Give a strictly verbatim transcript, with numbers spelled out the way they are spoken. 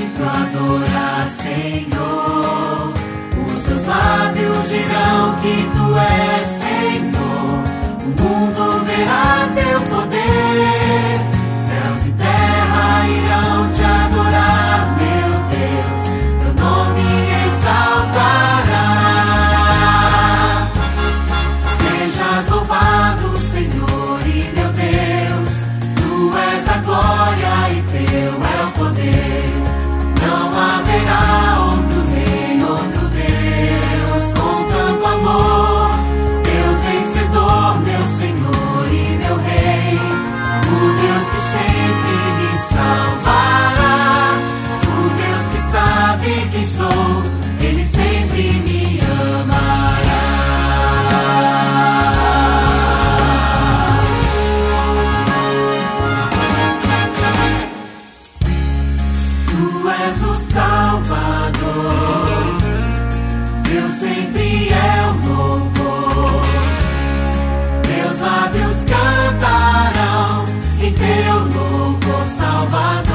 peito adorar, Senhor. Os teus lábios dirão que tu és Senhor. O mundo verá teu poder, céus e terra irão te adorar, meu Deus, teu nome exaltará. Sejas louvado, Senhor e meu Deus, tu és a glória e teu é o poder. Não haverá outro rei, outro Deus com tanto amor. Deus vencedor, meu Senhor e meu Rei, o Deus que sempre me salvará, o Deus que sabe quem sou, Ele sempre me amará. Tu és o Salvador, Deus sempre é o louvor. Meus lábios cantarão em teu louvor, Salvador.